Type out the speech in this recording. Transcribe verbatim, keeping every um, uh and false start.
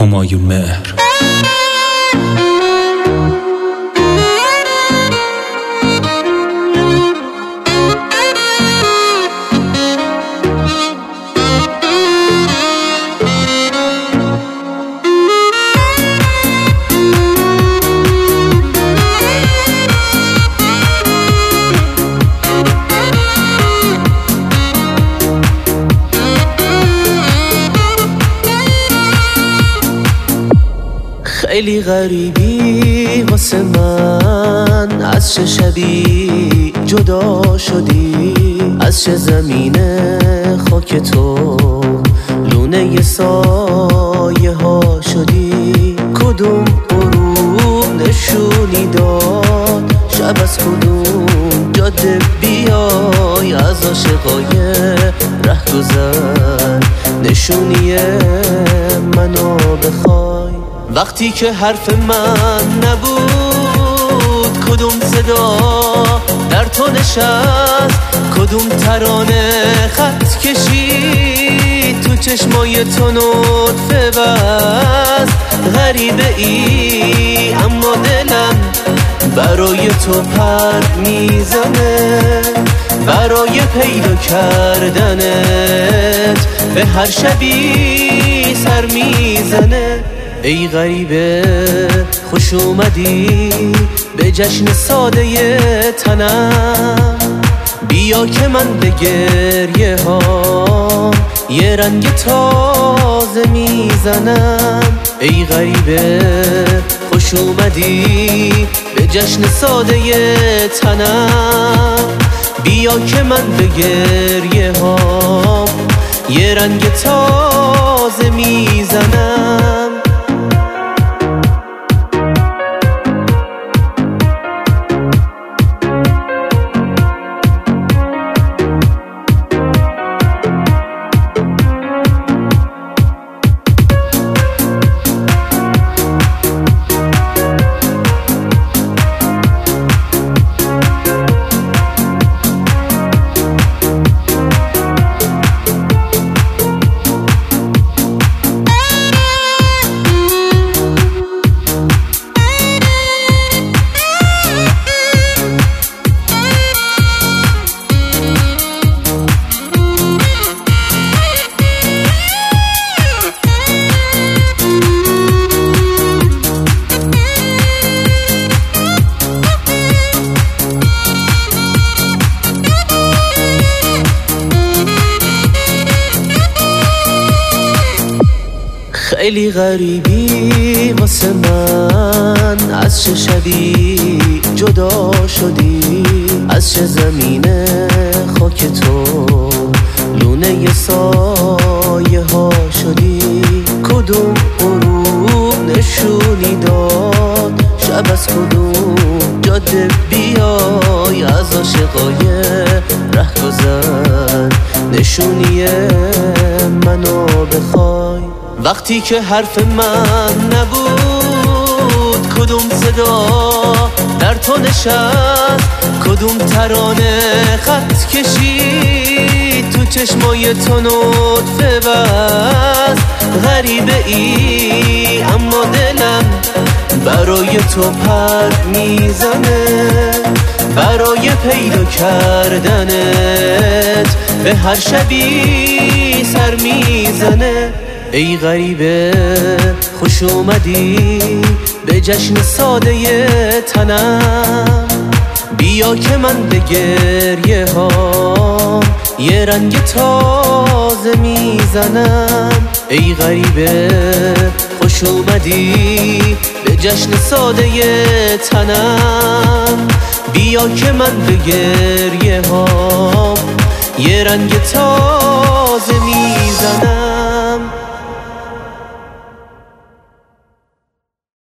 همایون مهر. خیلی غریبی واسه من، از چه شبی جدا شدی، از چه زمینه خاک تو لونه ی سایه ها شدی. کدوم غروب نشونی داد شب، از کدوم جاده بیای، از عاشقای ره گذر نشونی منو بخوای. وقتی که حرف من نبود، کدوم صدا در تو نشست، کدوم ترانه خط کشید تو چشمای تو نطفه بست. غریبه ای اما دلم برای تو پر میزنه، برای پیدا کردنت به هر شبی سر میزنه. ای غریبه خوش اومدی به جشن ساده تنم، بیا که من به گریه ها یه رنگ تازه میزنم. ای غریبه خوش اومدی به جشن ساده تنم، بیا که من به گریه ها یه رنگ تازه میزنم. خیلی غریبی واسه من، از چه شبی جدا شدی، از چه زمینه خاک تو لونه ی سایه ها شدی. کدوم غروب نشونی داد شب، از کدوم جاده بیای، از عاشقای ره گذر نشونی منو بخوای. وقتی که حرف من نبود، کدوم صدا در تو نشست، کدوم ترانه خط کشید تو چشمای تو نطفه بست. غریبه ای اما دلم برای تو پر میزنه، برای پیدا کردنت به هر شبی سر میزنه. ای غریبه خوش اومدی به جشن ساده تنم، بیا که من به گریه ها یه رنگ تازه میزنم. ای غریبه خوش اومدی به جشن ساده تنم، بیا که من به گریه ها یه رنگ تازه میزنم.